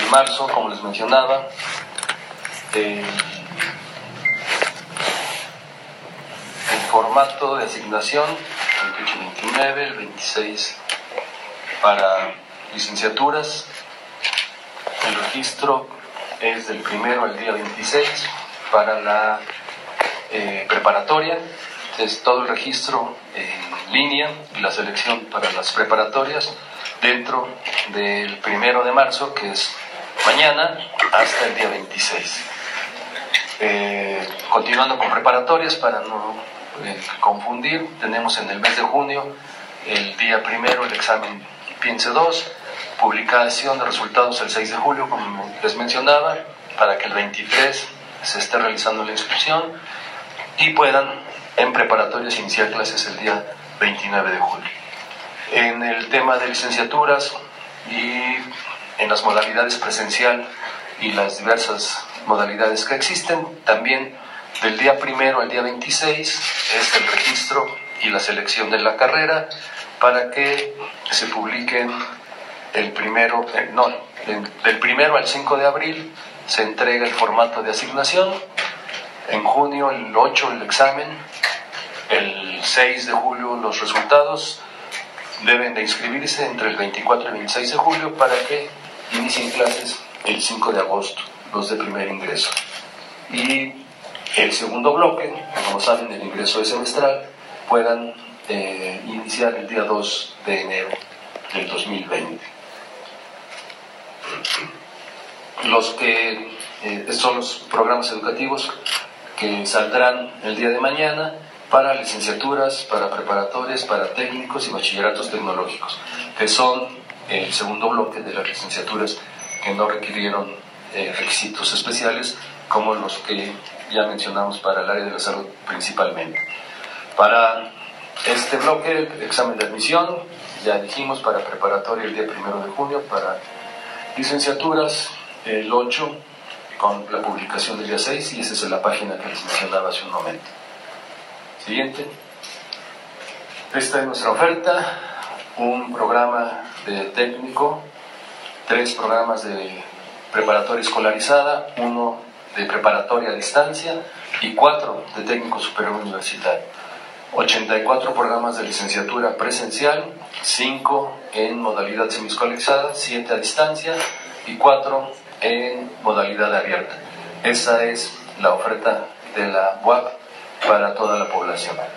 en marzo, como les mencionaba, el formato de asignación, 28-29, el 26 para licenciaturas. El registro es del 1 al día 26 para la preparatoria. Es todo el registro en línea y la selección para las preparatorias dentro del 1 de marzo, que es mañana, hasta el día 26. Continuando con preparatorias, para no confundir, tenemos en el mes de junio, el día 1, el examen Piense 2, publicación de resultados el 6 de julio, como les mencionaba, para que el 23 se esté realizando la inscripción y puedan en preparatorias iniciar clases el día 29 de julio. En el tema de licenciaturas y en las modalidades presencial y las diversas modalidades que existen, también del día 1 al día 26 es el registro y la selección de la carrera para que se publiquen del 1 al 5 de abril se entrega el formato de asignación, en junio el 8 el examen, el 6 de julio los resultados. Deben de inscribirse entre el 24 y 26 de julio para que inicien clases el 5 de agosto, los de primer ingreso. Y el segundo bloque, como saben, el ingreso es semestral, puedan iniciar el día 2 de enero del 2020. Estos son los programas educativos que saldrán el día de mañana para licenciaturas, para preparatorias, para técnicos y bachilleratos tecnológicos, que son el segundo bloque de las licenciaturas que no requirieron requisitos especiales, como los que ya mencionamos para el área de la salud principalmente. Para este bloque, el examen de admisión, ya dijimos, para preparatoria el día 1 de junio, para licenciaturas el 8, con la publicación del día 6, y esa es la página que les mencionaba hace un momento. Siguiente. Esta es nuestra oferta, un programa de técnico, 3 programas de preparatoria escolarizada, 1 de preparatoria a distancia y 4 de técnico superior universitario. 84 programas de licenciatura presencial, 5 en modalidad semiescolarizada, 7 a distancia y 4 en modalidad abierta. Esa es la oferta de la UAP para toda la población.